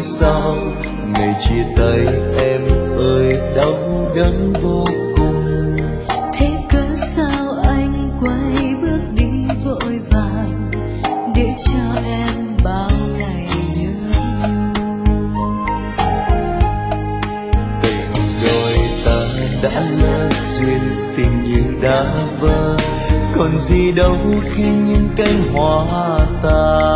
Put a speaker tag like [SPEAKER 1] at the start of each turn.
[SPEAKER 1] sao ngày chia tay em ơi đau đớn vô cùng.
[SPEAKER 2] Thế cớ sao anh quay bước đi vội vàng để cho em bao ngày nhớ nhung.
[SPEAKER 1] Tình đôi ta đã lỡ duyên, tình như đã vỡ, còn gì đâu khi những cánh hoa tàn.